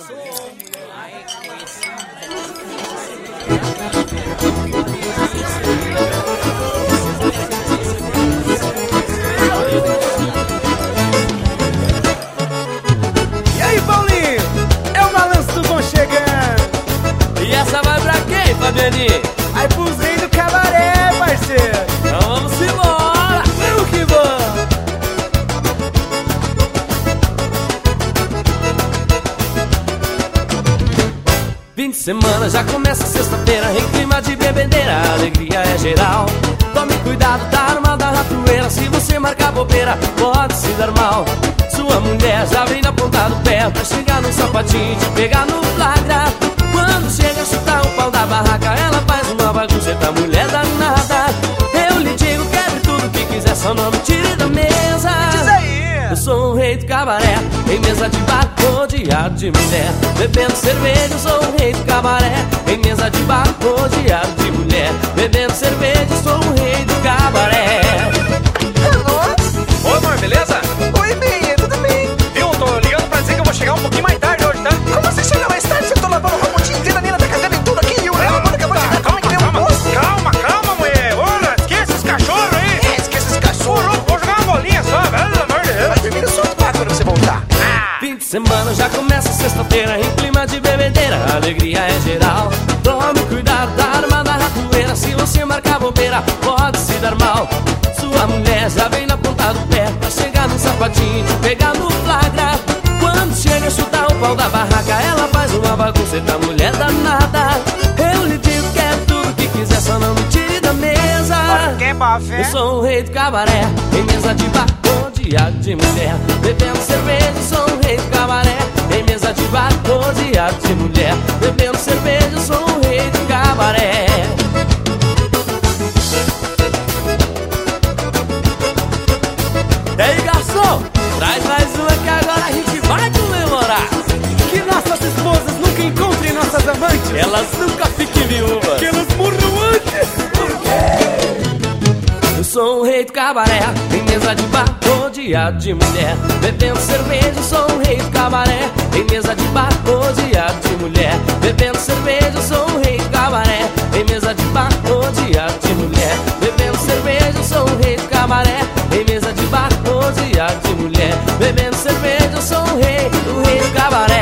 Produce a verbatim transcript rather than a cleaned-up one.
E aí, Paulinho? É o balanço do bom chegando. E essa vai pra quem, Fabianinho? Aí pros reis do cabaré, parceiro. Então vamos embora. Vamos que vamos. Fim de semana já começa sexta-feira, em clima de bebedeira, a alegria é geral. Tome cuidado, tá armada a ratoeira, se você marcar bobeira, pode se dar mal. Sua mulher já vem na ponta do pé pra chegar no sapatinho e te pegar no flagra. Quando chega a chutar o pau da barraca, ela faz uma bagunça da mulher danada. Eu lhe digo, quebre tudo que quiser, só não me tire da mesa. Diz aí. Eu sou o rei do cabaré, em mesa de bar rodeado de mulher. Bebendo cerveja, eu sou o rei do cabaré, em mesa de bar rodeado de mulher. Bebendo cerveja, eu sou o rei do cabaré. Alô? Oi, amor, beleza? Oi, bem, tudo bem? Viu? Tô ligando pra dizer que eu vou chegar um pouquinho mais tarde hoje, tá? Como você chega mais tarde? Você tá lavando o ramo o dia inteiro, a Nina tá cagando em tudo aqui e o Leandro acabou de chegar. Calma, que nem um calma, poço. calma, calma, mulher. Olha, esqueça esses cachorros aí. É, esquece esse cachorro. Vou jogar uma bolinha só, pelo amor de Deus. Vai dormir no sofá quando você voltar. Fim de semana já começa sexta-feira, em clima de bebedeira, a alegria é geral. Tome cuidado, tá armada a ratoeira, se você marcar bobeira, pode se dar mal. Sua mulher já vem na ponta do pé pra chegar no sapatinho e te pegar no flagra. Quando chega a chutar o pau da barraca, ela faz uma bagunça e da mulher danada. Eu lhe digo que é tudo que quiser, só não me tire da mesa. Que bofe. Eu sou o rei do cabaré, em mesa de bar rodeado de mulher. Bebendo cerveja, eu sou o rei do cabaré, em mesa de bar rodeado de mulher. Bebendo cerveja, eu sou o rei do cabaré. E aí, garçom, traz mais uma que agora a gente vai comemorar. Que nossas esposas nunca encontrem nossas amantes. Elas nunca fiquem viúvas. Que elas morram antes. Eu sou o rei do cabaré, em mesa de bar rodeado de mulher. Bebendo cerveja, eu sou o rei do cabaré, em mesa de bar rodeado de mulher. Bebendo cerveja, eu sou o rei do cabaré, em mesa de bar rodeado de mulher. Bebendo cerveja, eu sou o rei do cabaré, em mesa de bar rodeado de mulher. Bebendo cerveja, eu sou o rei, o rei do cabaré.